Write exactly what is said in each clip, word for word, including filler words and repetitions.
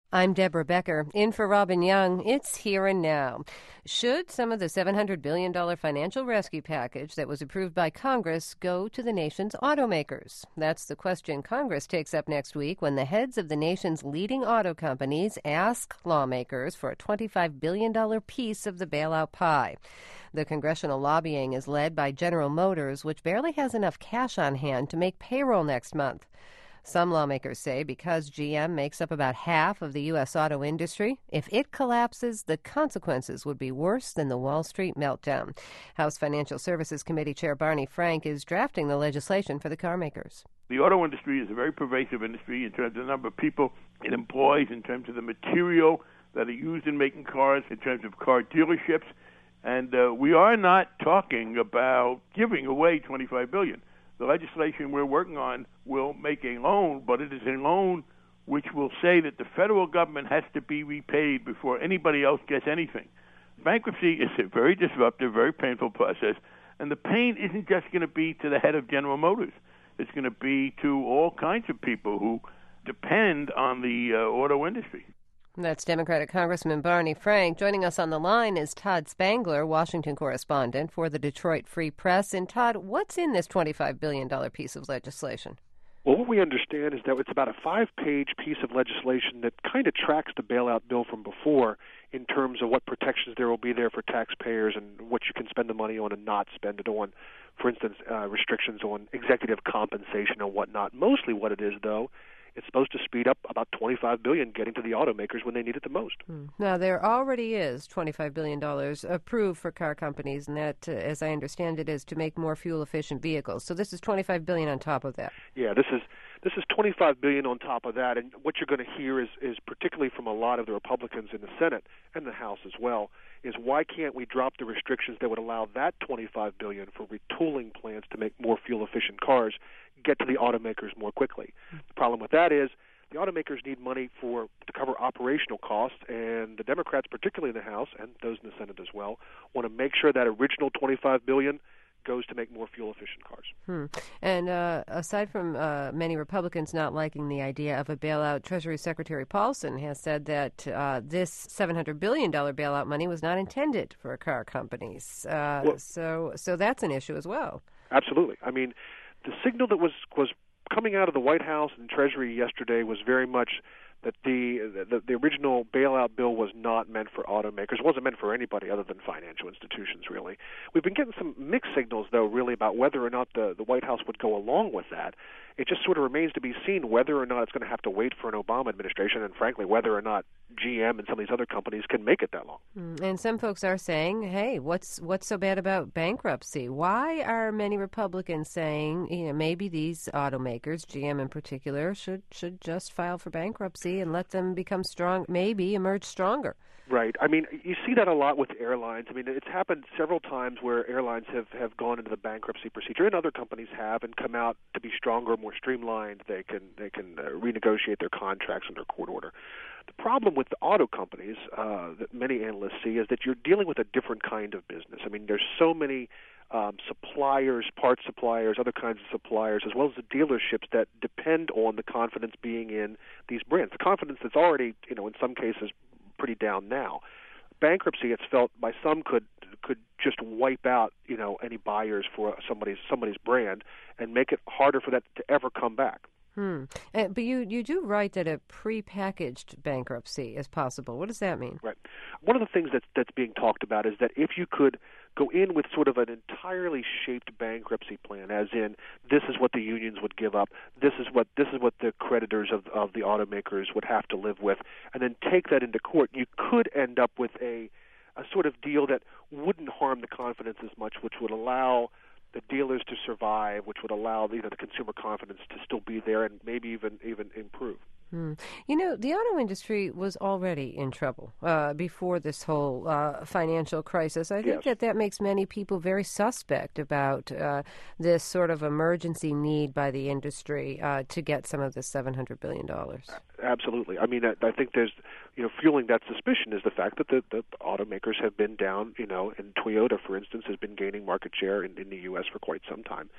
I'm Deborah Becker, in for Robin Young. It's Here and Now. Should some of the seven hundred billion dollars financial rescue package that was approved by Congress go to the nation's automakers? That's the question Congress takes up next week when the heads of the nation's leading auto companies ask lawmakers for a twenty-five billion dollars piece of the bailout pie. The congressional lobbying is led by General Motors, which barely has enough cash on hand to make payroll next month. Some lawmakers say because G M makes up about half of the U S auto industry, if it collapses, the consequences would be worse than the Wall Street meltdown. House Financial Services Committee Chair Barney Frank is drafting the legislation for the car makers. The auto industry is a very pervasive industry in terms of the number of people it employs, in terms of the material that are used in making cars, in terms of car dealerships. And uh, we are not talking about giving away twenty-five billion dollars. The legislation we're working on will make a loan, but it is a loan which will say that the federal government has to be repaid before anybody else gets anything. Bankruptcy is a very disruptive, very painful process, and the pain isn't just going to be to the head of General Motors. It's going to be to all kinds of people who depend on the uh, auto industry. That's Democratic Congressman Barney Frank. Joining us on the line is Todd Spangler, Washington correspondent for the Detroit Free Press. And Todd, what's in this twenty-five billion dollars piece of legislation? Well, what we understand is that it's about a five-page piece of legislation that kind of tracks the bailout bill from before in terms of what protections there will be there for taxpayers and what you can spend the money on and not spend it on. For instance, uh, restrictions on executive compensation and whatnot. Mostly what it is, though, it's supposed to speed up about twenty-five billion dollars getting to the automakers when they need it the most. Hmm. Now, there already is twenty-five billion dollars approved for car companies, and that, uh, as I understand it, is to make more fuel-efficient vehicles. So this is twenty-five billion dollars on top of that. Yeah, this is this is twenty-five billion dollars on top of that, and what you're going to hear is, is particularly from a lot of the Republicans in the Senate and the House as well, is why can't we drop the restrictions that would allow that twenty-five billion dollars for retooling plans to make more fuel-efficient cars get to the automakers more quickly. The problem with that is the automakers need money for to cover operational costs, and the Democrats, particularly in the House and those in the Senate as well, want to make sure that original twenty-five billion dollars goes to make more fuel-efficient cars. Hmm. And uh, aside from uh, many Republicans not liking the idea of a bailout, Treasury Secretary Paulson has said that uh, this seven hundred billion dollars bailout money was not intended for car companies. Uh, well, so, so that's an issue as well. Absolutely. I mean, the signal that was, was coming out of the White House and Treasury yesterday was very much that the, the the original bailout bill was not meant for automakers. It wasn't meant for anybody other than financial institutions, really. We've been getting some mixed signals, though, really, about whether or not the, the White House would go along with that. It just sort of remains to be seen whether or not it's going to have to wait for an Obama administration, and frankly, whether or not G M and some of these other companies can make it that long. And some folks are saying, hey, what's what's so bad about bankruptcy? Why are many Republicans saying, you know, maybe these automakers, G M in particular, should should just file for bankruptcy and let them become strong, maybe emerge stronger? Right. I mean, you see that a lot with airlines. I mean, it's happened several times where airlines have, have gone into the bankruptcy procedure, and other companies have, and come out to be stronger, more streamlined. They can they can uh, renegotiate their contracts under court order. The problem with the auto companies uh, that many analysts see is that you're dealing with a different kind of business. I mean, there's so many um, suppliers, parts suppliers, other kinds of suppliers, as well as the dealerships that depend on the confidence being in these brands. The confidence that's already, you know, in some cases, pretty down now. Bankruptcy, it's felt by some, could could just wipe out, you know, any buyers for somebody's somebody's brand and make it harder for that to ever come back. Hmm. Uh, but you, you do write that a prepackaged bankruptcy is possible. What does that mean? Right. One of the things that's, that's being talked about is that if you could go in with sort of an entirely shaped bankruptcy plan, as in this is what the unions would give up, this is what this is what the creditors of, of the automakers would have to live with, and then take that into court, you could end up with a, a sort of deal that wouldn't harm the confidence as much, which would allow the dealers to survive, which would allow, you know, the consumer confidence to still be there and maybe even even improve. Hmm. You know, the auto industry was already in trouble uh, before this whole uh, financial crisis. I think yes. that that makes many people very suspect about uh, this sort of emergency need by the industry uh, to get some of this seven hundred billion dollars. Absolutely. I mean, I, I think there's, you know, fueling that suspicion is the fact that the, the automakers have been down, you know, and Toyota, for instance, has been gaining market share in, in the U S for quite some time.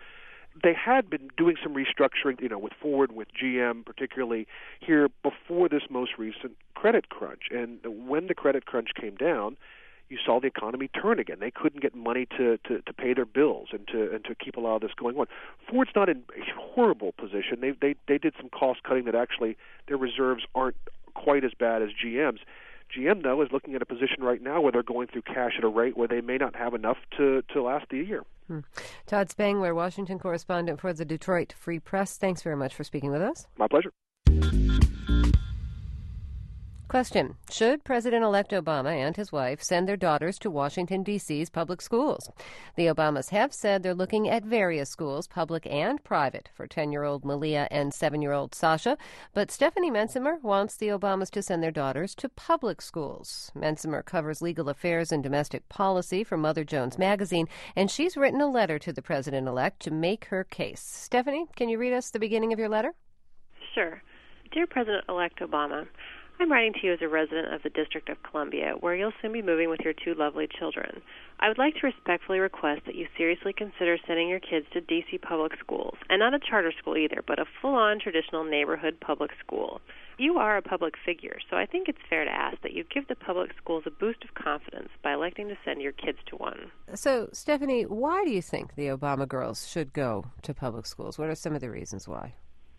they had been doing some restructuring, you know, with Ford, with G M, particularly here before this most recent credit crunch. And when the credit crunch came down, you saw the economy turn again. They couldn't get money to, to, to pay their bills and to and to keep a lot of this going on. Ford's not in a horrible position. They they they did some cost cutting that actually their reserves aren't quite as bad as G M's. G M, though, is looking at a position right now where they're going through cash at a rate where they may not have enough to, to last the year. Hmm. Todd Spangler, Washington correspondent for the Detroit Free Press. Thanks very much for speaking with us. My pleasure. Question. Should President-elect Obama and his wife send their daughters to Washington, D C's public schools? The Obamas have said they're looking at various schools, public and private, for ten-year-old Malia and seven-year-old Sasha. But Stephanie Mensimer wants the Obamas to send their daughters to public schools. Mensimer covers legal affairs and domestic policy for Mother Jones magazine, and she's written a letter to the president-elect to make her case. Stephanie, can you read us the beginning of your letter? Sure. Dear President-elect Obama, I'm writing to you as a resident of the District of Columbia, where you'll soon be moving with your two lovely children. I would like to respectfully request that you seriously consider sending your kids to D C public schools, and not a charter school either, but a full-on traditional neighborhood public school. You are a public figure, so I think it's fair to ask that you give the public schools a boost of confidence by electing to send your kids to one. So, Stephanie, why do you think the Obama girls should go to public schools? What are some of the reasons why?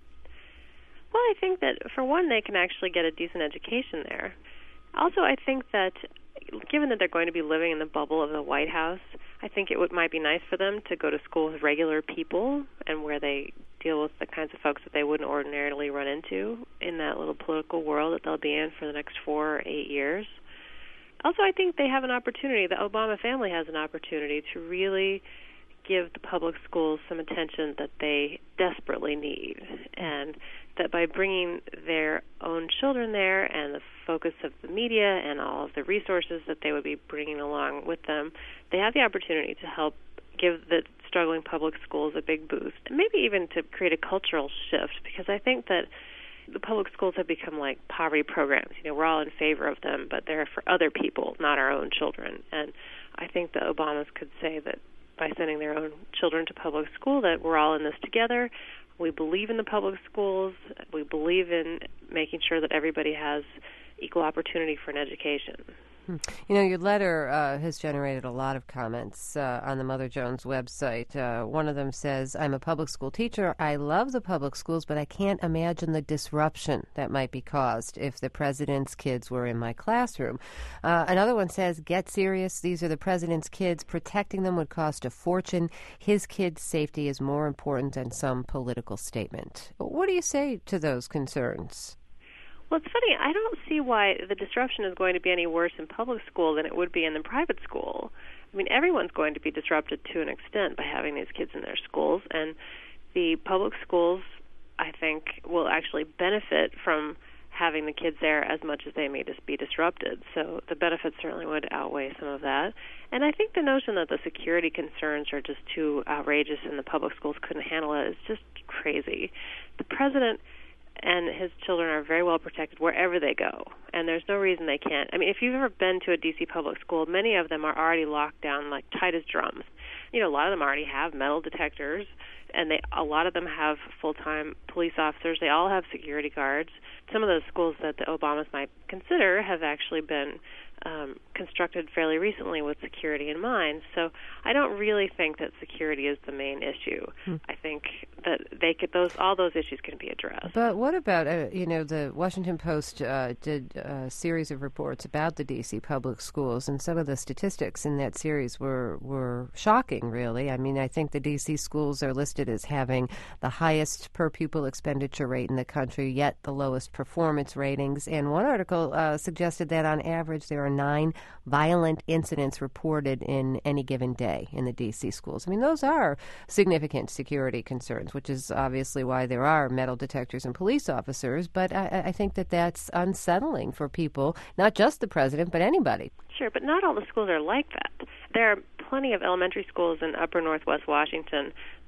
Well, I think that, for one, they can actually get a decent education there. Also, I think that, given that they're going to be living in the bubble of the White House, I think it would, might be nice for them to go to school with regular people and where they deal with the kinds of folks that they wouldn't ordinarily run into in that little political world that they'll be in for the next four or eight years. Also, I think they have an opportunity, the Obama family has an opportunity to really give the public schools some attention that they desperately need, and that by bringing their own children there and the focus of the media and all of the resources that they would be bringing along with them, they have the opportunity to help give the struggling public schools a big boost, and maybe even to create a cultural shift, because I think that the public schools have become like poverty programs. You know, we're all in favor of them, but they're for other people, not our own children. And I think the Obamas could say that by sending their own children to public school, that we're all in this together. We believe in the public schools. We believe in making sure that everybody has equal opportunity for an education. You know, your letter uh, has generated a lot of comments uh, on the Mother Jones website. Uh, one of them says, I'm a public school teacher. I love the public schools, but I can't imagine the disruption that might be caused if the president's kids were in my classroom. Uh, another one says, get serious. These are the president's kids. Protecting them would cost a fortune. His kids' safety is more important than some political statement. What do you say to those concerns? Well, it's funny. I don't see why the disruption is going to be any worse in public school than it would be in the private school. I mean, everyone's going to be disrupted to an extent by having these kids in their schools, and the public schools, I think, will actually benefit from having the kids there as much as they may just be disrupted. So the benefits certainly would outweigh some of that. And I think the notion that the security concerns are just too outrageous and the public schools couldn't handle it is just crazy. The president and his children are very well protected wherever they go, and there's no reason they can't. I mean, if you've ever been to a D C public school, many of them are already locked down like tight as drums. You know, a lot of them already have metal detectors, and they a lot of them have full-time police officers. They all have security guards. Some of those schools that the Obamas might consider have actually been um, constructed fairly recently with security in mind. So I don't really think that security is the main issue. Hmm. I think that they could those all those issues can be addressed. But what about uh, you know the Washington Post uh, did a series of reports about the D C public schools, and some of the statistics in that series were were shocking. Really, I mean, I think the D C schools are listed as having the highest per pupil expenditure rate in the country, yet the lowest performance ratings. And one article uh, suggested that on average there are nine violent incidents reported in any given day in the D C schools. I mean, those are significant security concerns, which is obviously why there are metal detectors and police officers. But I, I think that that's unsettling for people, not just the president, but anybody. Sure, but not all the schools are like that. There are plenty of elementary schools in upper northwest Washington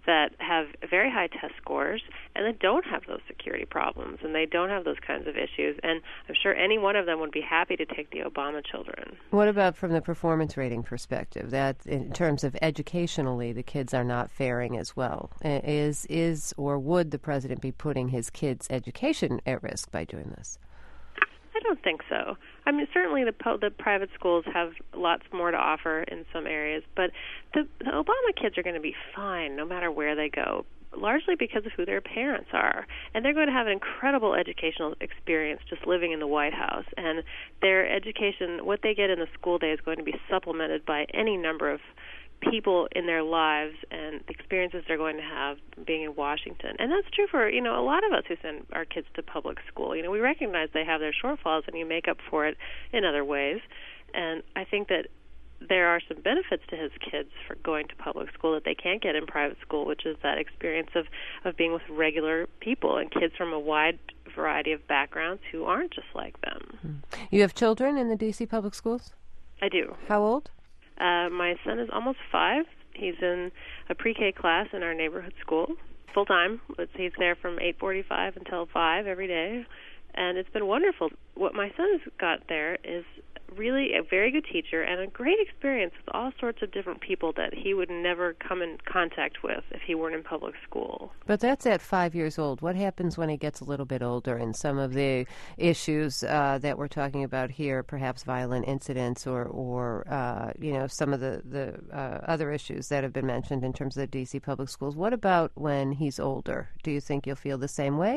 that have very high test scores and that don't have those security problems and they don't have those kinds of issues. And I'm sure any one of them would be happy to take the Obama children. What about from the performance rating perspective? That in terms of educationally, the kids are not faring as well. Is is or would the president be putting his kids' education at risk by doing this? I don't think so. I mean, certainly the po- the private schools have lots more to offer in some areas, but the, the Obama kids are going to be fine no matter where they go, largely because of who their parents are. And they're going to have an incredible educational experience just living in the White House. And their education, what they get in the school day, is going to be supplemented by any number of people in their lives and the experiences they're going to have being in Washington. And that's true for, you know, a lot of us who send our kids to public school. You know, we recognize they have their shortfalls and you make up for it in other ways. And I think that there are some benefits to his kids for going to public school that they can't get in private school, which is that experience of, of being with regular people and kids from a wide variety of backgrounds who aren't just like them. You have children in the D C public schools? I do. How old? Uh, my son is almost five. He's in a pre-K class in our neighborhood school, full-time. He's there from eight forty-five until five every day, and it's been wonderful. What my son has got there is really a very good teacher and a great experience with all sorts of different people that he would never come in contact with if he weren't in public school. But that's at five years old. What happens when he gets a little bit older and some of the issues uh, that we're talking about here, perhaps violent incidents or, or uh, you know, some of the, the uh, other issues that have been mentioned in terms of the D C public schools? What about when he's older? Do you think you'll feel the same way?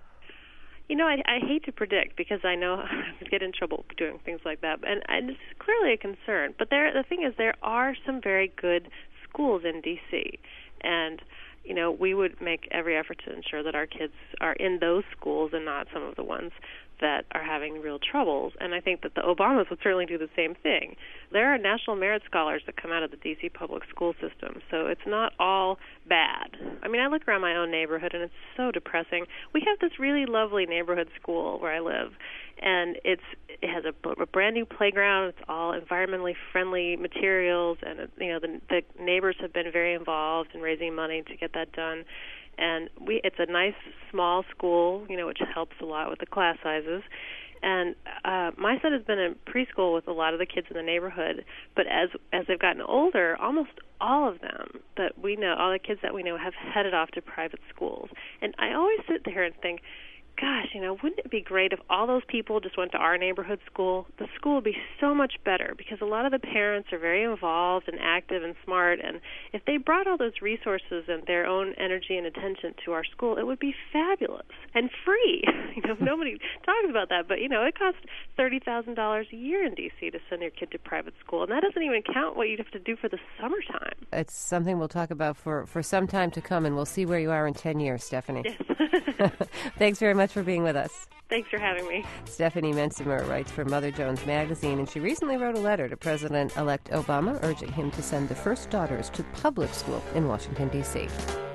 You know, I, I hate to predict because I know I would get in trouble doing things like that, and, and it's clearly a concern. But there, the thing is, there are some very good schools in D C, and you know, we would make every effort to ensure that our kids are in those schools and not some of the ones that are having real troubles. And I think that the Obamas would certainly do the same thing. There are national merit scholars that come out of the D C public school system, so it's not all bad. I mean, I look around my own neighborhood, and it's so depressing. We have this really lovely neighborhood school where I live, and it's it has a, a brand new playground. It's all environmentally friendly materials, and you know the, the neighbors have been very involved in raising money to get that done. And we it's a nice small school, you know, which helps a lot with the class sizes. And uh, my son has been in preschool with a lot of the kids in the neighborhood, but as as they've gotten older, almost all of them that we know, all the kids that we know, have headed off to private schools. And I always sit there and think, gosh, you know, wouldn't it be great if all those people just went to our neighborhood school? The school would be so much better because a lot of the parents are very involved and active and smart, and if they brought all those resources and their own energy and attention to our school, it would be fabulous and free. You know, nobody talks about that, but, you know, it costs thirty thousand dollars a year in D C to send your kid to private school, and that doesn't even count what you'd have to do for the summertime. It's something we'll talk about for, for some time to come, and we'll see where you are in ten years, Stephanie. Yes. Thanks very much for being with us. Thanks for having me. Stephanie Mensimer writes for Mother Jones Magazine, and she recently wrote a letter to President-elect Obama urging him to send the first daughters to public school in Washington, D C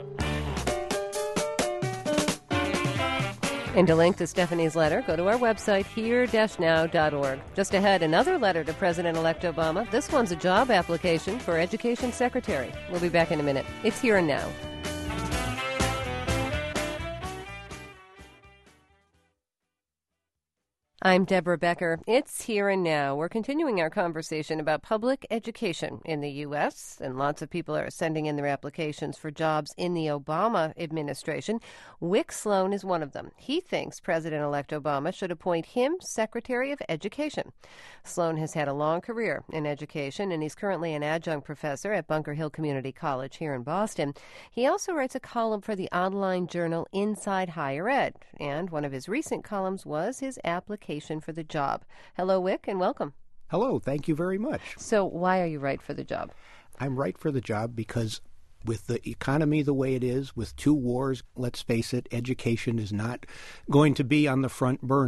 And to link to Stephanie's letter, go to our website, here dash now dot org. Just ahead, another letter to President-elect Obama. This one's a job application for Education Secretary. We'll be back in a minute. It's Here and Now. I'm Deborah Becker. It's Here and Now. We're continuing our conversation about public education in the U S, and lots of people are sending in their applications for jobs in the Obama administration. Wick Sloan is one of them. He thinks President-elect Obama should appoint him Secretary of Education. Sloan has had a long career in education, and he's currently an adjunct professor at Bunker Hill Community College here in Boston. He also writes a column for the online journal Inside Higher Ed, and one of his recent columns was his application for the job. Hello, Wick, and welcome. Hello, thank you very much. So why are you right for the job? I'm right for the job because with the economy the way it is, with two wars, let's face it, education is not going to be on the front burner.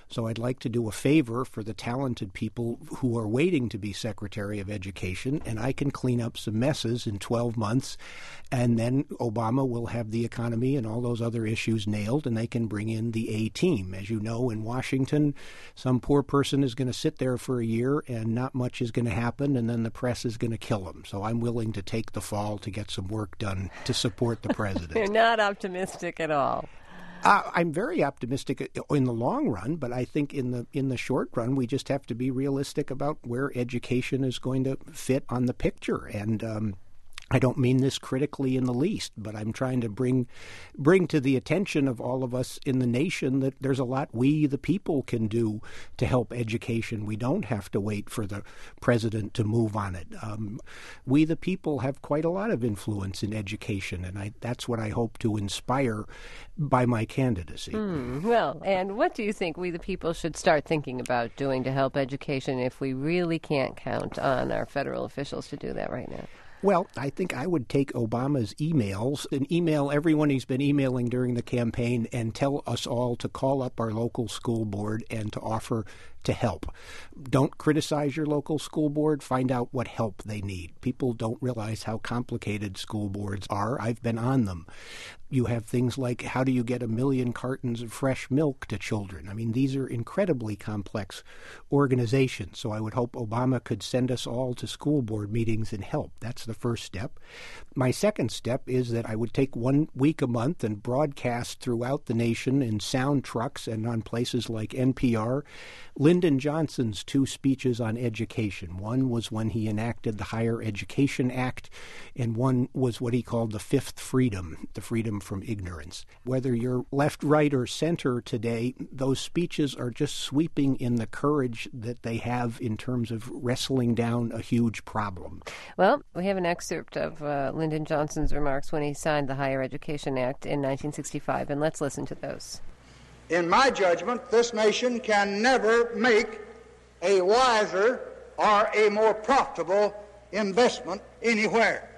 So I'd like to do a favor for the talented people who are waiting to be Secretary of Education, and I can clean up some messes in twelve months, and then Obama will have the economy and all those other issues nailed, and they can bring in the A-team. As you know, in Washington, some poor person is going to sit there for a year, and not much is going to happen, and then the press is going to kill them. So I'm willing to take the fall to get some work done to support the president. You're not optimistic at all. Uh, I'm very optimistic in the long run, but I think in the in the short run, we just have to be realistic about where education is going to fit on the picture. And um, I don't mean this critically in the least, but I'm trying to bring bring to the attention of all of us in the nation that there's a lot we, the people, can do to help education. We don't have to wait for the president to move on it. Um, we, the people, have quite a lot of influence in education, and I, that's what I hope to inspire by my candidacy. Hmm. Well, and what do you think we, the people, should start thinking about doing to help education if we really can't count on our federal officials to do that right now? Well, I think I would take Obama's emails and email everyone he's been emailing during the campaign and tell us all to call up our local school board and to offer to help. Don't criticize your local school board. Find out what help they need. People don't realize how complicated school boards are. I've been on them. You have things like, how do you get a million cartons of fresh milk to children? I mean, these are incredibly complex organizations. So I would hope Obama could send us all to school board meetings and help. That's the first step. My second step is that I would take one week a month and broadcast throughout the nation in sound trucks and on places like N P R, Lyndon Johnson's two speeches on education. One was when he enacted the Higher Education Act, and one was what he called the fifth freedom, the freedom from ignorance. Whether you're left, right, or center today, those speeches are just sweeping in the courage that they have in terms of wrestling down a huge problem. Well, we have an excerpt of uh, Lyndon Johnson's remarks when he signed the Higher Education Act in nineteen sixty-five, and let's listen to those. In my judgment, this nation can never make a wiser or a more profitable investment anywhere.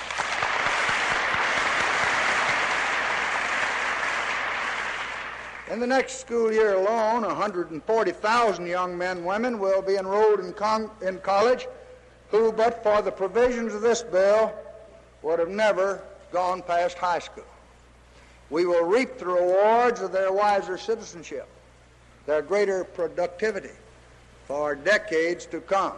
In the next school year alone, one hundred forty thousand young men and women will be enrolled in, con- in college who, but for the provisions of this bill, would have never gone past high school. We will reap the rewards of their wiser citizenship, their greater productivity for decades to come.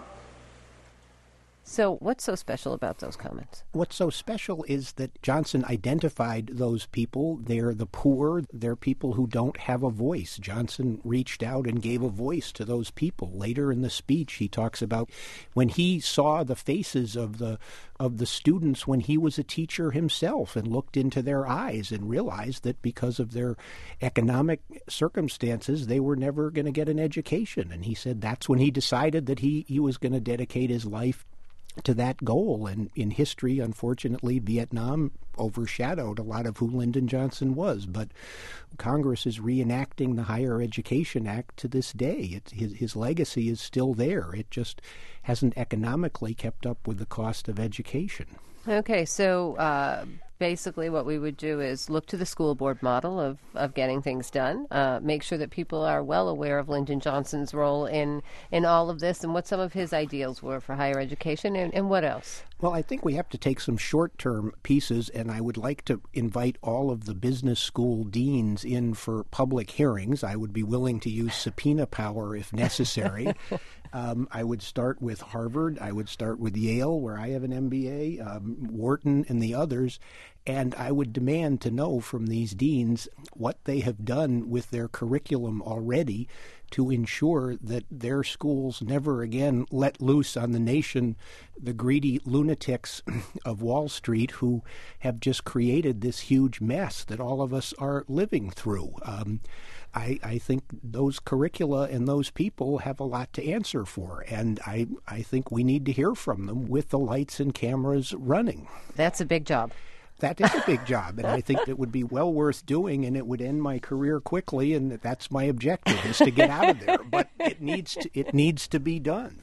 So what's so special about those comments? What's so special is that Johnson identified those people. They're the poor. They're people who don't have a voice. Johnson reached out and gave a voice to those people. Later in the speech, he talks about when he saw the faces of the of the students when he was a teacher himself and looked into their eyes and realized that because of their economic circumstances, they were never going to get an education. And he said that's when he decided that he, he was going to dedicate his life to that goal. And in history, unfortunately, Vietnam overshadowed a lot of who Lyndon Johnson was. But Congress is reenacting the Higher Education Act to this day. It, his, his legacy is still there. It just hasn't economically kept up with the cost of education. Okay, so uh, basically what we would do is look to the school board model of, of getting things done, uh, make sure that people are well aware of Lyndon Johnson's role in, in all of this and what some of his ideals were for higher education, and, and what else? Well, I think we have to take some short-term pieces, and I would like to invite all of the business school deans in for public hearings. I would be willing to use subpoena power if necessary. um, I would start with Harvard. I would start with Yale, where I have an M B A, um, Wharton, and the others. And I would demand to know from these deans what they have done with their curriculum already to ensure that their schools never again let loose on the nation the greedy lunatics of Wall Street who have just created this huge mess that all of us are living through. Um, I, I think those curricula and those people have a lot to answer for, and I, I think we need to hear from them with the lights and cameras running. That's a big job. That is a big job, and I think it would be well worth doing, and it would end my career quickly, and that's my objective, is to get out of there. But it needs to, it needs to be done.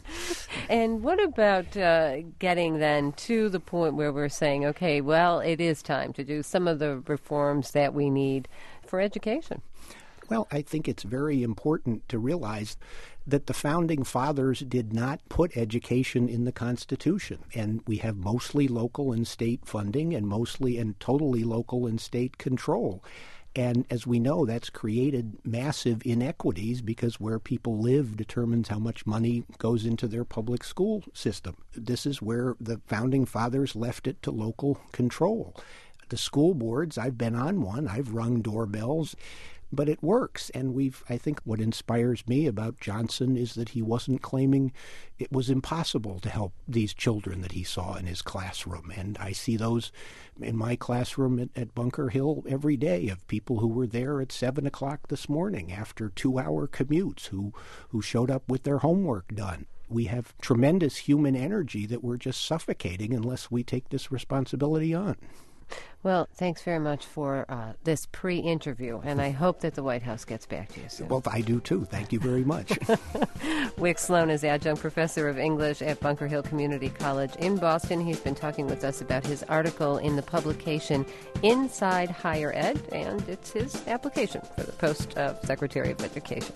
And what about uh, getting then to the point where we're saying, okay, well, it is time to do some of the reforms that we need for education? Well, I think it's very important to realize that the Founding Fathers did not put education in the Constitution, and we have mostly local and state funding and mostly and totally local and state control. And as we know, that's created massive inequities because where people live determines how much money goes into their public school system. This is where the Founding Fathers left it to local control. The school boards, I've been on one, I've rung doorbells, but it works. And we've, I think what inspires me about Johnson is that he wasn't claiming it was impossible to help these children that he saw in his classroom. And I see those in my classroom at, at Bunker Hill every day of people who were there at seven o'clock this morning after two-hour commutes who, who showed up with their homework done. We have tremendous human energy that we're just suffocating unless we take this responsibility on. Well, thanks very much for uh, this pre-interview, and I hope that the White House gets back to you soon. Well, I do too. Thank you very much. Wick Sloan is adjunct professor of English at Bunker Hill Community College in Boston. He's been talking with us about his article in the publication Inside Higher Ed, and it's his application for the post of Secretary of Education.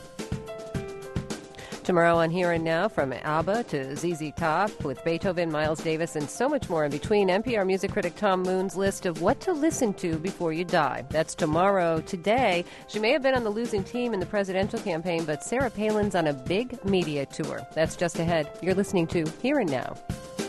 Tomorrow on Here and Now, from ABBA to Z Z Top, with Beethoven, Miles Davis, and so much more in between, N P R music critic Tom Moon's list of what to listen to before you die. That's tomorrow. Today, she may have been on the losing team in the presidential campaign, but Sarah Palin's on a big media tour. That's just ahead. You're listening to Here and Now.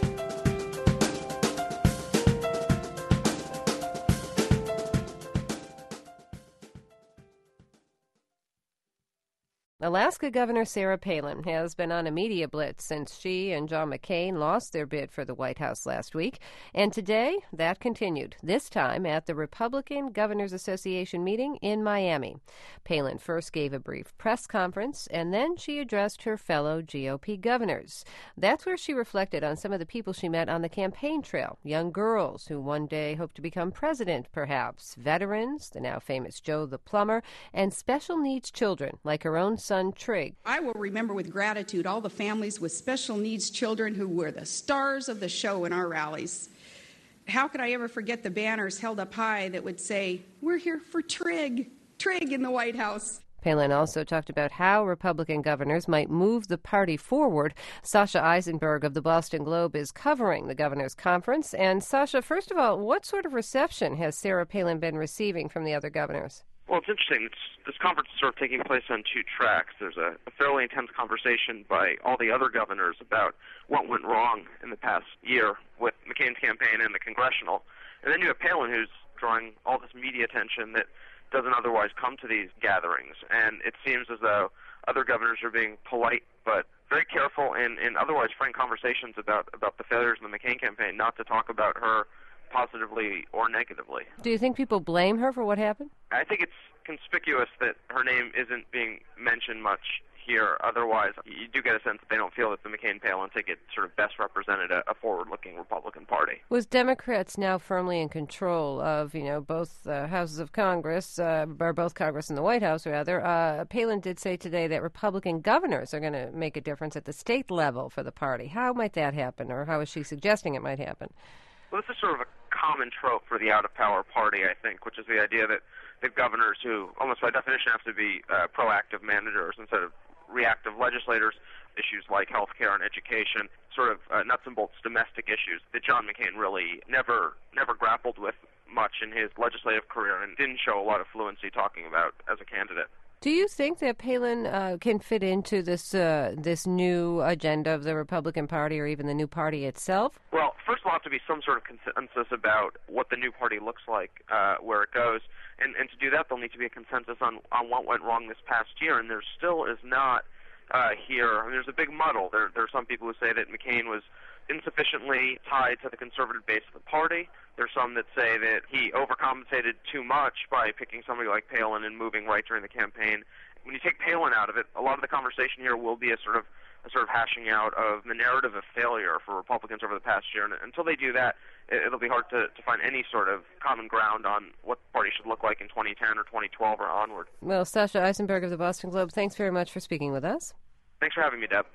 Alaska Governor Sarah Palin has been on a media blitz since she and John McCain lost their bid for the White House last week. And today, that continued, this time at the Republican Governors Association meeting in Miami. Palin first gave a brief press conference, and then she addressed her fellow G O P governors. That's where she reflected on some of the people she met on the campaign trail, young girls who one day hope to become president, perhaps, veterans, the now famous Joe the Plumber, and special needs children like her own son Trig. I will remember with gratitude all the families with special needs children who were the stars of the show in our rallies. How could I ever forget the banners held up high that would say, "We're here for Trig, Trig in the White House." Palin also talked about how Republican governors might move the party forward. Sasha Eisenberg of the Boston Globe is covering the governors' conference. And Sasha, first of all, what sort of reception has Sarah Palin been receiving from the other governors? Well, it's interesting. It's, this conference is sort of taking place on two tracks. There's a, a fairly intense conversation by all the other governors about what went wrong in the past year with McCain's campaign and the congressional. And then you have Palin, who's drawing all this media attention that doesn't otherwise come to these gatherings. And it seems as though other governors are being polite but very careful in, in otherwise frank conversations about, about the failures in the McCain campaign, not to talk about her positively or negatively. Do you think people blame her for what happened? I think it's conspicuous that her name isn't being mentioned much here. Otherwise, you do get a sense that they don't feel that the McCain-Palin ticket sort of best represented a, a forward-looking Republican Party. With Democrats now firmly in control of, you know, both uh, houses of Congress, uh, or both Congress and the White House, rather, uh, Palin did say today that Republican governors are going to make a difference at the state level for the party. How might that happen, or how is she suggesting it might happen? Well, this is sort of a common trope for the out-of-power party, I think, which is the idea that the governors who, almost by definition, have to be uh, proactive managers instead of reactive legislators, issues like health care and education, sort of uh, nuts and bolts domestic issues that John McCain really never never grappled with much in his legislative career and didn't show a lot of fluency talking about as a candidate. Do you think that Palin uh, can fit into this uh, this new agenda of the Republican Party or even the new party itself? Well, first of all, have to be some sort of consensus about what the new party looks like, uh, where it goes. And, and to do that, there'll need to be a consensus on, on what went wrong this past year, and there still is not uh, here. I mean, there's a big muddle. There, there are some people who say that McCain was insufficiently tied to the conservative base of the party. There's some that say that he overcompensated too much by picking somebody like Palin and moving right during the campaign. When you take Palin out of it, a lot of the conversation here will be a sort of a sort of hashing out of the narrative of failure for Republicans over the past year. And until they do that, it'll be hard to, to find any sort of common ground on what the party should look like in twenty ten or twenty twelve or onward. Well, Sasha Eisenberg of the Boston Globe, thanks very much for speaking with us. Thanks for having me, Deb.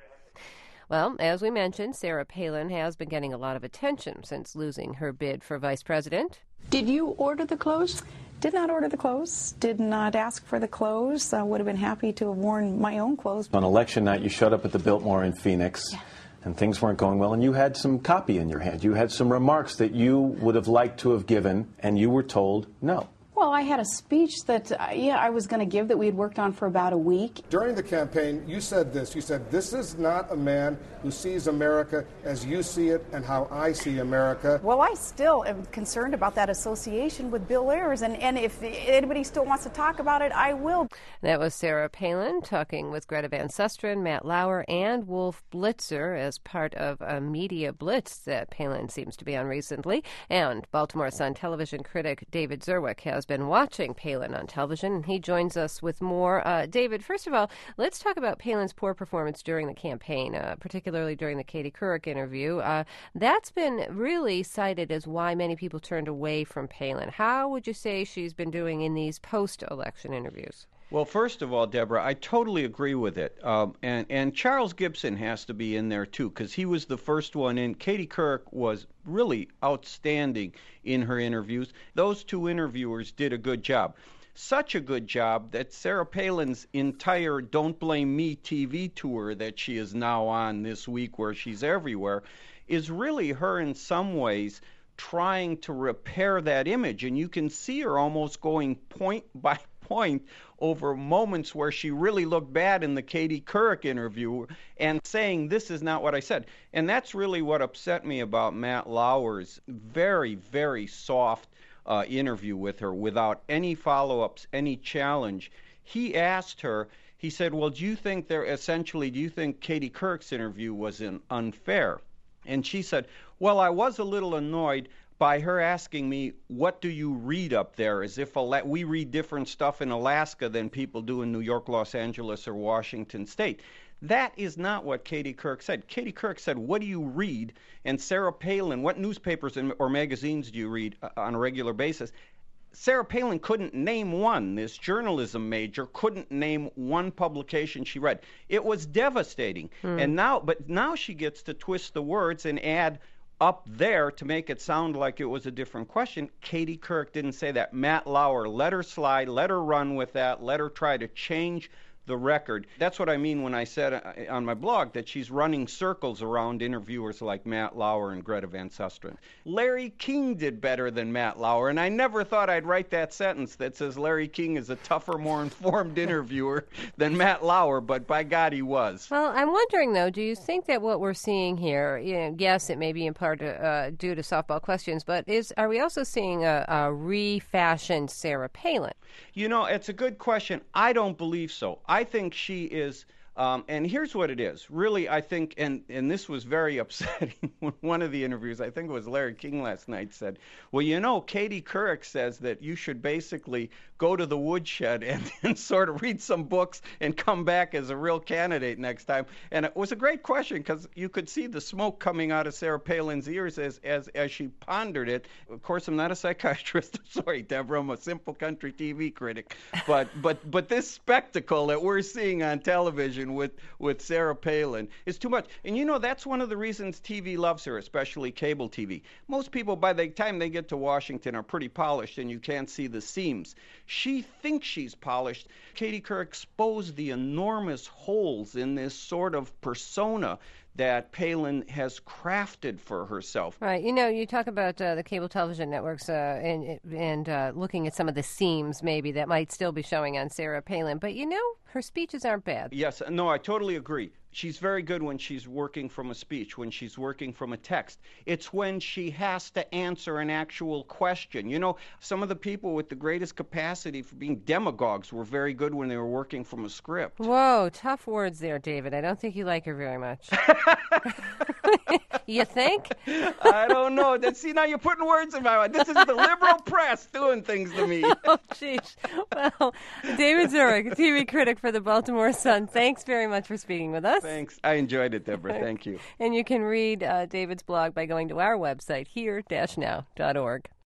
Well, as we mentioned, Sarah Palin has been getting a lot of attention since losing her bid for vice president. Did you order the clothes? Did not order the clothes, did not ask for the clothes. I would have been happy to have worn my own clothes. On election night, you showed up at the Biltmore in Phoenix. Yeah. And things weren't going well, and you had some copy in your hand. You had some remarks that you would have liked to have given, and you were told no. Well, I had a speech that, uh, yeah, I was going to give that we had worked on for about a week. During the campaign, you said this. You said, this is not a man who sees America as you see it and how I see America. Well, I still am concerned about that association with Bill Ayers, and, and if anybody still wants to talk about it, I will. That was Sarah Palin talking with Greta Van Susteren, Matt Lauer, and Wolf Blitzer as part of a media blitz that Palin seems to be on recently. And Baltimore Sun television critic David Zerwick has been watching Palin on television, and he joins us with more. Uh, David, first of all, let's talk about Palin's poor performance during the campaign, uh, particularly during the Katie Couric interview. Uh, that's been really cited as why many people turned away from Palin. How would you say she's been doing in these post-election interviews? Well, first of all, Deborah, I totally agree with it. Um, and, and Charles Gibson has to be in there, too, because he was the first one in. Katie Couric was really outstanding in her interviews. Those two interviewers did a good job. Such a good job that Sarah Palin's entire Don't Blame Me T V tour that she is now on this week, where she's everywhere, is really her in some ways trying to repair that image. And you can see her almost going point by point over moments where she really looked bad in the Katie Couric interview and saying, this is not what I said. And that's really what upset me about Matt Lauer's very, very soft uh, interview with her without any follow-ups, any challenge. He asked her, he said, well, do you think there, essentially, do you think Katie Couric's interview was an unfair? And she said, well, I was a little annoyed by her asking me, what do you read up there? As if Ala- we read different stuff in Alaska than people do in New York, Los Angeles, or Washington State. That is not what Katie Couric said. Katie Couric said, what do you read? And Sarah Palin, what newspapers or magazines do you read on a regular basis? Sarah Palin couldn't name one. This journalism major couldn't name one publication she read. It was devastating. Hmm. And now, but now she gets to twist the words and add up there to make it sound like it was a different question. Katie Couric didn't say that. Matt Lauer let her slide, let her run with that, let her try to change the record. That's what I mean when I said on my blog that she's running circles around interviewers like Matt Lauer and Greta Van Susteren. Larry King did better than Matt Lauer, and I never thought I'd write that sentence that says Larry King is a tougher, more informed interviewer than Matt Lauer, but by God, he was. Well, I'm wondering, though, do you think that what we're seeing here, you know, yes, it may be in part uh, due to softball questions, but is are we also seeing a, a refashioned Sarah Palin? You know, it's a good question. I don't believe so. I think she is, um, and here's what it is. Really, I think, and, and this was very upsetting when one of the interviews, I think it was Larry King last night, said, well, you know, Katie Couric says that you should basically go to the woodshed and, and sort of read some books and come back as a real candidate next time. And it was a great question because you could see the smoke coming out of Sarah Palin's ears as, as, as she pondered it. Of course, I'm not a psychiatrist. Sorry, Deborah. I'm a simple country T V critic. But but but this spectacle that we're seeing on television with, with Sarah Palin is too much. And, you know, that's one of the reasons T V loves her, especially cable T V. Most people, by the time they get to Washington, are pretty polished and you can't see the seams. She thinks she's polished. Katie Couric exposed the enormous holes in this sort of persona that Palin has crafted for herself. Right. You know, you talk about uh, the cable television networks uh, and, and uh, looking at some of the seams maybe that might still be showing on Sarah Palin, but you know, her speeches aren't bad. Yes. No, I totally agree. She's very good when she's working from a speech, when she's working from a text. It's when she has to answer an actual question. You know, some of the people with the greatest capacity for being demagogues were very good when they were working from a script. Whoa, tough words there, David. I don't think you like her very much. You think? I don't know. See, now you're putting words in my mouth. This is the liberal press doing things to me. Oh, jeez. Well, David Zerwick, T V critic for the Baltimore Sun, thanks very much for speaking with us. Thanks. I enjoyed it, Deborah. Thank you. And you can read uh, David's blog by going to our website, here dash now dot org.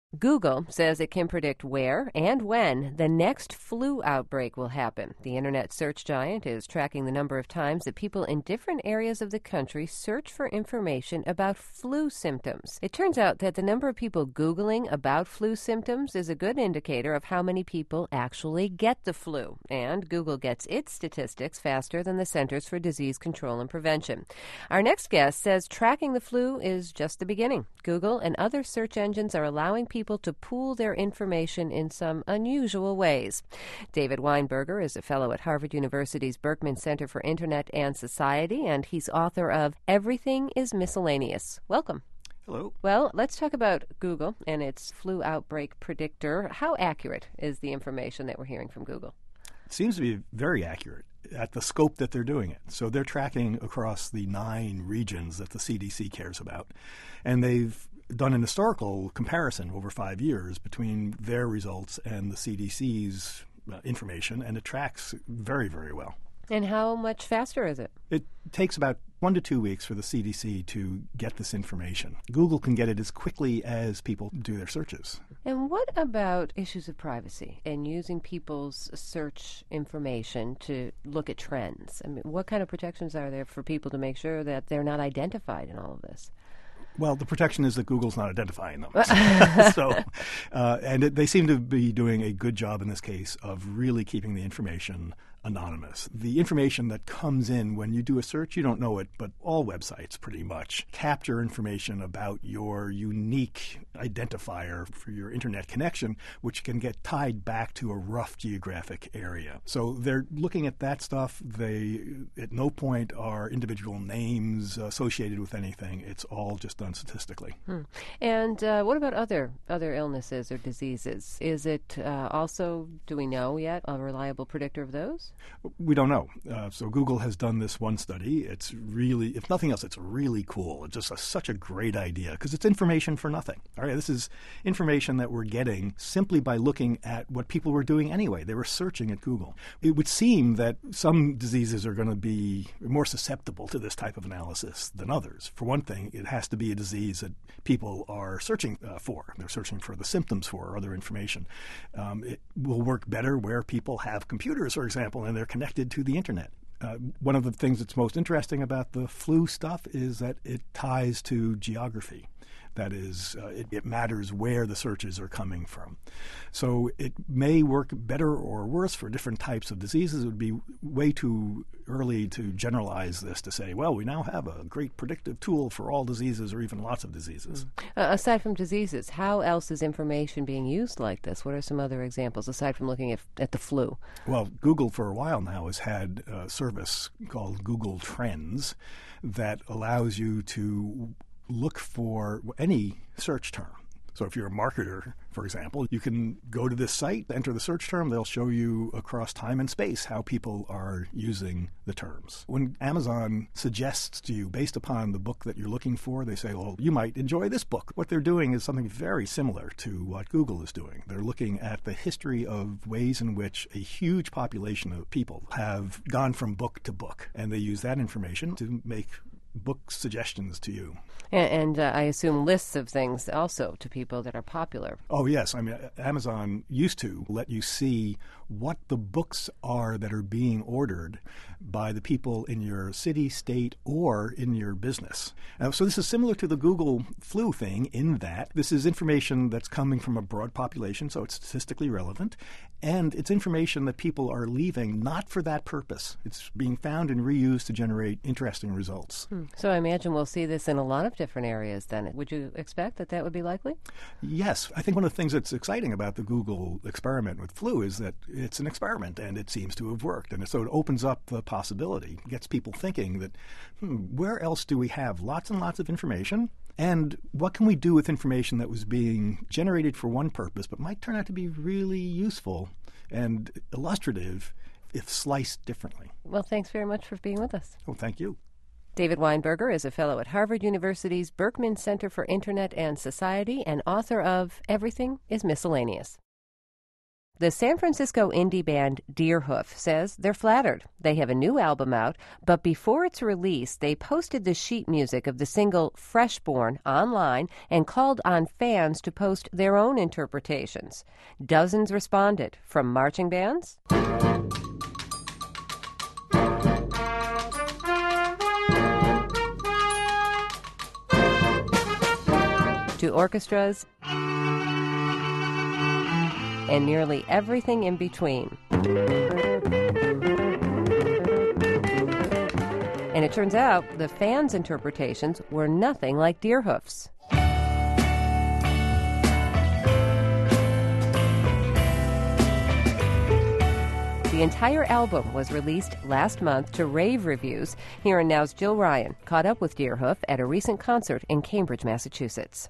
Google says it can predict where and when the next flu outbreak will happen. The internet search giant is tracking the number of times that people in different areas of the country search for information about flu symptoms. It turns out that the number of people Googling about flu symptoms is a good indicator of how many people actually get the flu. And Google gets its statistics faster than the Centers for Disease Control and Prevention. Our next guest says tracking the flu is just the beginning. Google and other search engines are allowing people to pool their information in some unusual ways. David Weinberger is a fellow at Harvard University's Berkman Center for Internet and Society, and he's author of Everything is Miscellaneous. Welcome. Hello. Well, let's talk about Google and its flu outbreak predictor. How accurate is the information that we're hearing from Google? It seems to be very accurate at the scope that they're doing it. So they're tracking across the nine regions that the C D C cares about, and they've done an historical comparison over five years between their results and the C D C's uh, information, and it tracks very, very well. And how much faster is it? It takes about one to two weeks for the C D C to get this information. Google can get it as quickly as people do their searches. And what about issues of privacy and using people's search information to look at trends? I mean, what kind of protections are there for people to make sure that they're not identified in all of this? Well, the protection is that Google's not identifying them. so, uh, and it, they seem to be doing a good job in this case of really keeping the information anonymous. The information that comes in when you do a search, you don't know it, but all websites pretty much capture information about your unique identifier for your internet connection, which can get tied back to a rough geographic area. So they're looking at that stuff. They, at no point are individual names associated with anything. It's all just done statistically. Hmm. And uh, what about other other illnesses or diseases? Is it uh, also, do we know yet, a reliable predictor of those? We don't know. Uh, so Google has done this one study. It's really, if nothing else, it's really cool. It's just a, such a great idea because it's information for nothing. All right, this is information that we're getting simply by looking at what people were doing anyway. They were searching at Google. It would seem that some diseases are going to be more susceptible to this type of analysis than others. For one thing, it has to be a disease that people are searching uh, for. They're searching for the symptoms for or other information. Um, it will work better where people have computers, for example, and they're connected to the internet. Uh, one of the things that's most interesting about the flu stuff is that it ties to geography. That is, uh, it, it matters where the searches are coming from. So it may work better or worse for different types of diseases. It would be way too early to generalize this to say, well, we now have a great predictive tool for all diseases or even lots of diseases. Uh, aside from diseases, how else is information being used like this? What are some other examples, aside from looking at, at the flu? Well, Google for a while now has had a service called Google Trends that allows you to look for any search term. So if you're a marketer, for example, you can go to this site, enter the search term. They'll show you across time and space how people are using the terms. When Amazon suggests to you, based upon the book that you're looking for, they say, well, you might enjoy this book. What they're doing is something very similar to what Google is doing. They're looking at the history of ways in which a huge population of people have gone from book to book, and they use that information to make book suggestions to you. And, and uh, I assume lists of things also to people that are popular. Oh, yes. I mean, Amazon used to let you see what the books are that are being ordered by the people in your city, state, or in your business. Uh, so this is similar to the Google flu thing in that this is information that's coming from a broad population, so it's statistically relevant, and it's information that people are leaving not for that purpose. It's being found and reused to generate interesting results. Hmm. So I imagine we'll see this in a lot of different areas then. Would you expect that that would be likely? Yes. I think one of the things that's exciting about the Google experiment with flu is that it's an experiment and it seems to have worked. And so it opens up the possibility, gets people thinking that, hmm, where else do we have lots and lots of information? And what can we do with information that was being generated for one purpose but might turn out to be really useful and illustrative if sliced differently? Well, thanks very much for being with us. Oh, thank you. David Weinberger is a fellow at Harvard University's Berkman Center for Internet and Society and author of Everything is Miscellaneous. The San Francisco indie band Deerhoof says they're flattered. They have a new album out, but before its release, they posted the sheet music of the single Freshborn online and called on fans to post their own interpretations. Dozens responded, from marching bands to orchestras and nearly everything in between. And it turns out the fans' interpretations were nothing like Deerhoof's. The entire album was released last month to rave reviews. Here and Now's Jill Ryan caught up with Deerhoof at a recent concert in Cambridge, Massachusetts.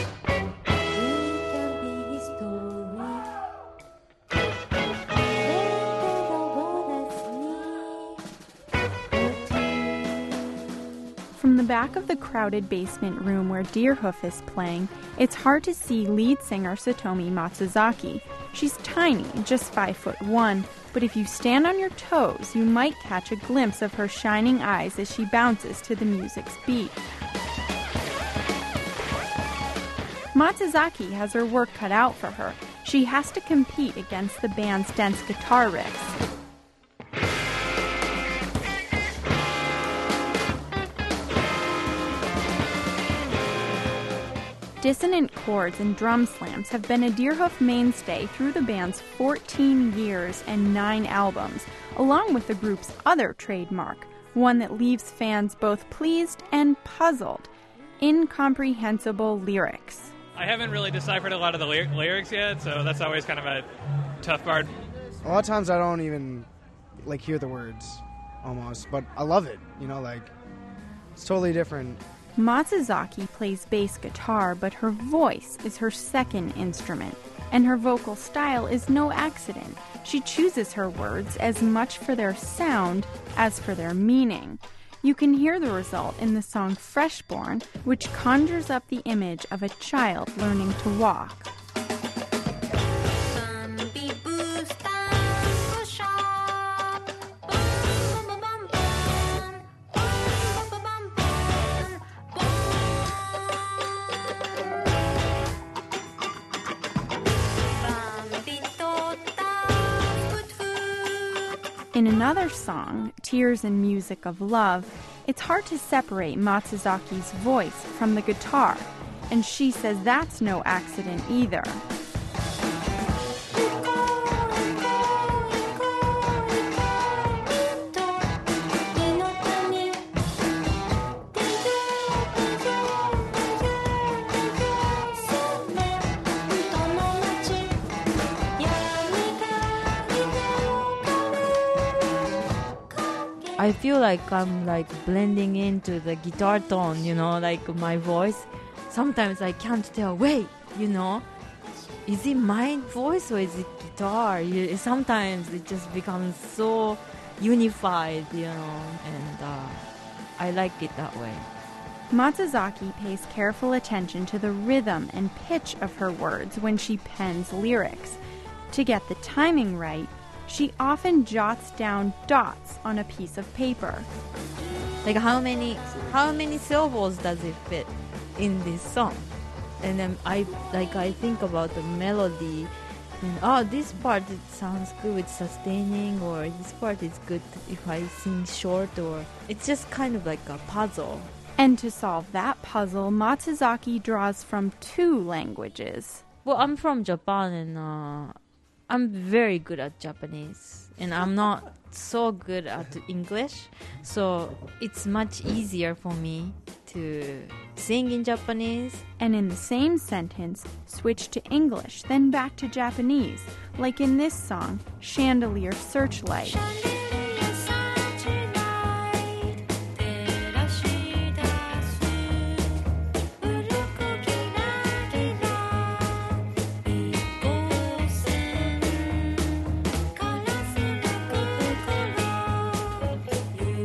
From the back of the crowded basement room where Deerhoof is playing, it's hard to see lead singer Satomi Matsuzaki. She's tiny, just five foot one, but if you stand on your toes, you might catch a glimpse of her shining eyes as she bounces to the music's beat. Matsuzaki has her work cut out for her. She has to compete against the band's dense guitar riffs. Dissonant chords and drum slams have been a Deerhoof mainstay through the band's fourteen years and nine albums, along with the group's other trademark, one that leaves fans both pleased and puzzled: incomprehensible lyrics. I haven't really deciphered a lot of the ly- lyrics yet, so that's always kind of a tough part. A lot of times I don't even like hear the words, almost, but I love it, you know, like, it's totally different. Matsuzaki plays bass guitar, but her voice is her second instrument, and her vocal style is no accident. She chooses her words as much for their sound as for their meaning. You can hear the result in the song Freshborn, which conjures up the image of a child learning to walk. In another song, Tears and Music of Love, it's hard to separate Matsuzaki's voice from the guitar, and she says that's no accident either. I feel like I'm like blending into the guitar tone, you know, like my voice. Sometimes I can't tell, wait, you know, is it my voice or is it guitar? You, sometimes it just becomes so unified, you know, and uh, I like it that way. Matsuzaki pays careful attention to the rhythm and pitch of her words when she pens lyrics. To get the timing right, she often jots down dots on a piece of paper. Like how many how many syllables does it fit in this song? And then I like I think about the melody and oh, this part it sounds good with sustaining, or this part is good if I sing short, or it's just kind of like a puzzle. And to solve that puzzle, Matsuzaki draws from two languages. Well, I'm from Japan, and uh, I'm very good at Japanese, and I'm not so good at English, so it's much easier for me to sing in Japanese. And in the same sentence, switch to English, then back to Japanese, like in this song, Chandelier Searchlight.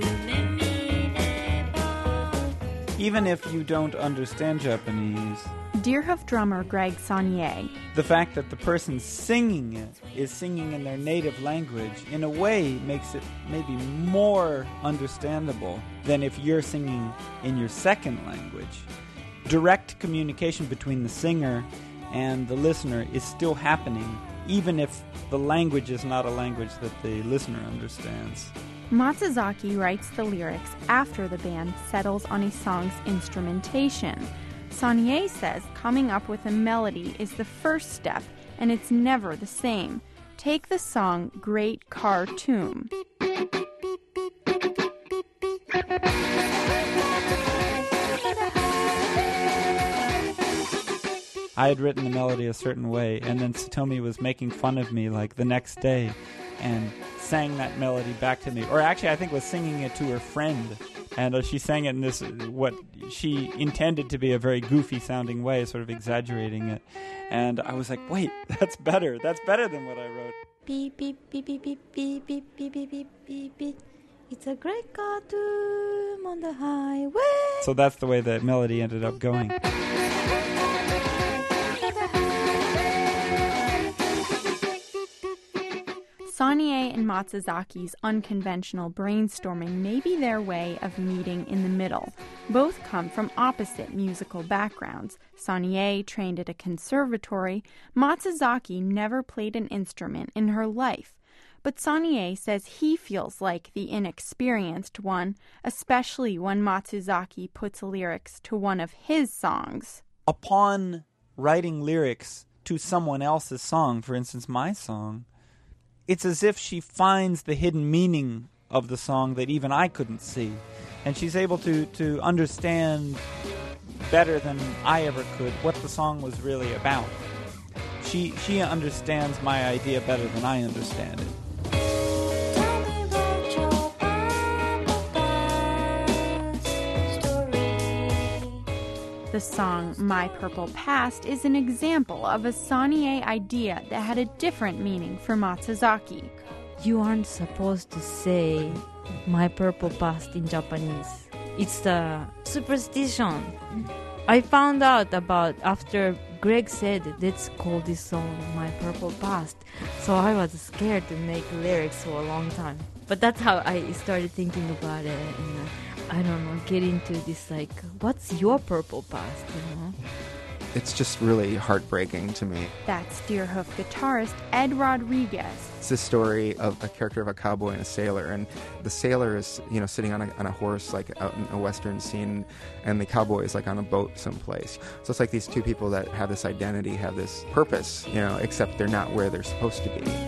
Even if you don't understand Japanese, Deerhoof drummer Greg Saunier. The fact that the person singing it is singing in their native language, in a way, makes it maybe more understandable than if you're singing in your second language. Direct communication between the singer and the listener is still happening, even if the language is not a language that the listener understands. Matsuzaki writes the lyrics after the band settles on a song's instrumentation. Saunier says coming up with a melody is the first step, and it's never the same. Take the song Great Car Tomb. I had written the melody a certain way, and then Satomi was making fun of me like the next day and sang that melody back to me. Or actually, I think was singing it to her friend. And uh, she sang it in this, what she intended to be a very goofy-sounding way, sort of exaggerating it. And I was like, wait, that's better. That's better than what I wrote. Beep, beep, beep, beep, beep, beep, beep, beep, beep, beep, beep, beep. It's a great car tomb on the highway. So that's the way the melody ended up going. Saunier and Matsuzaki's unconventional brainstorming may be their way of meeting in the middle. Both come from opposite musical backgrounds. Saunier trained at a conservatory. Matsuzaki never played an instrument in her life. But Saunier says he feels like the inexperienced one, especially when Matsuzaki puts lyrics to one of his songs. Upon writing lyrics to someone else's song, for instance, my song, it's as if she finds the hidden meaning of the song that even I couldn't see. And she's able to, to understand better than I ever could what the song was really about. She, she understands my idea better than I understand it. The song My Purple Past is an example of a Saunier idea that had a different meaning for Matsuzaki. You aren't supposed to say My Purple Past in Japanese. It's the superstition. I found out about after Greg said, let's call this song My Purple Past. So I was scared to make lyrics for a long time. But that's how I started thinking about it. And, uh, I don't know, get into this, like, what's your purple past, you know? It's just really heartbreaking to me. That's Deerhoof guitarist Ed Rodriguez. It's the story of a character of a cowboy and a sailor, and the sailor is, you know, sitting on a, on a horse, like, out in a western scene, and the cowboy is, like, on a boat someplace. So it's like these two people that have this identity, have this purpose, you know, except they're not where they're supposed to be.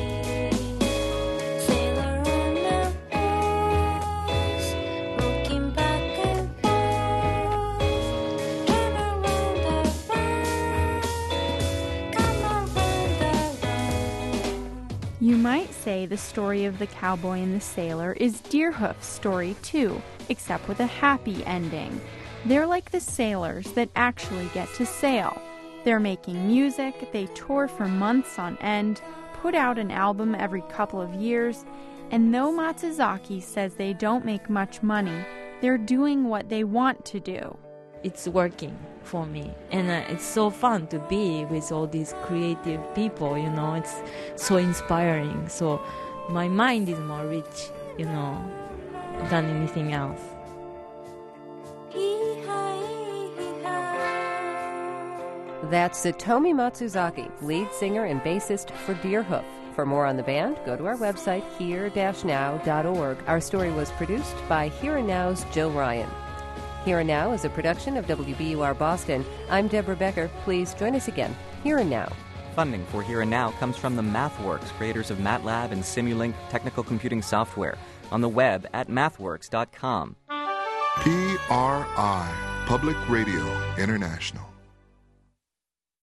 You might say the story of the cowboy and the sailor is Deerhoof's story too, except with a happy ending. They're like the sailors that actually get to sail. They're making music, they tour for months on end, put out an album every couple of years, and though Matsuzaki says they don't make much money, they're doing what they want to do. It's working for me, and uh, it's so fun to be with all these creative people, you know, it's so inspiring. So my mind is more rich, you know, than anything else. That's Satomi Matsuzaki, lead singer and bassist for Deerhoof. For more on the band, go to our website, here dash now dot org. Our story was produced by Here and Now's Jill Ryan. Here and Now is a production of W B U R Boston. I'm Deborah Becker. Please join us again, Here and Now. Funding for Here and Now comes from the MathWorks, creators of MATLAB and Simulink technical computing software, on the web at mathworks dot com. P R I, Public Radio International.